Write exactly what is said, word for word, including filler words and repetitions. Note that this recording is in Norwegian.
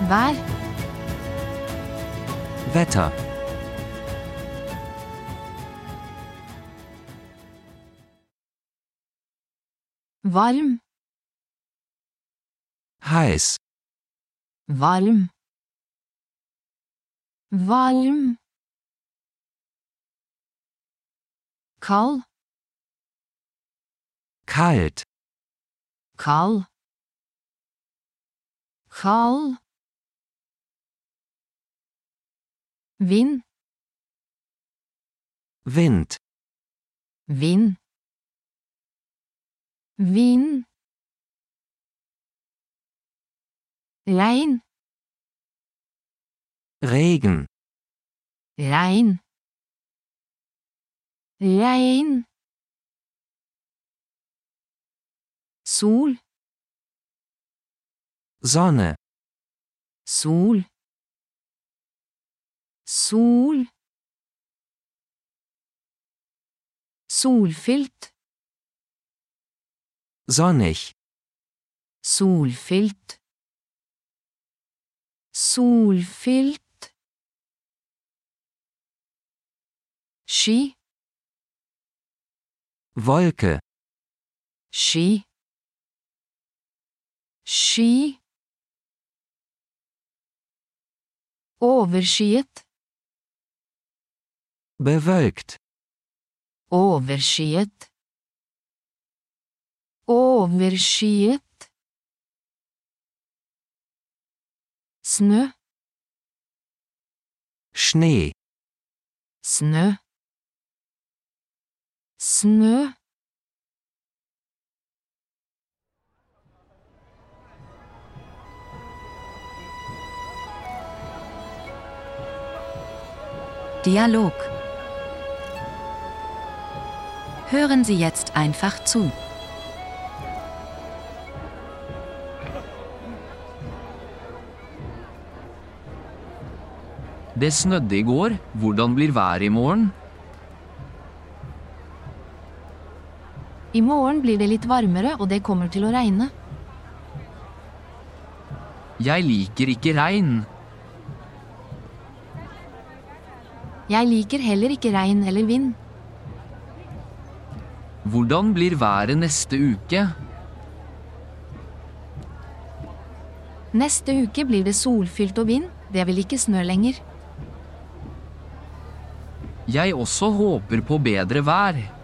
Vær. Wetter. Varm. Heiß. Varm. Varm. Kald. Kalt. Kald. Kald. Vind. Wind. Vind. Vind. Regn. Regen. Regn. Regn. Sol. Sonne. Sol. Sol. Solfylt. Sonnig. Solfylt. Solfylt. Sky. Wolke. Sky. Sky. Overskyet. Bewölkt. Overskyet. Overskyet. Snø. Schnee. Snø. Snø. Dialog. Hören Sie jetzt einfach zu. Det snødde i går. Hvordan blir været i morgen? I morgen blir det litt varmere, og det kommer til å regne. Jeg liker ikke regn. Jeg liker heller ikke regn eller vind. Hvordan blir været neste uke? Neste uke blir det solfylt og vind. Det vil ikke snø lenger. Jeg også håper på bedre vær.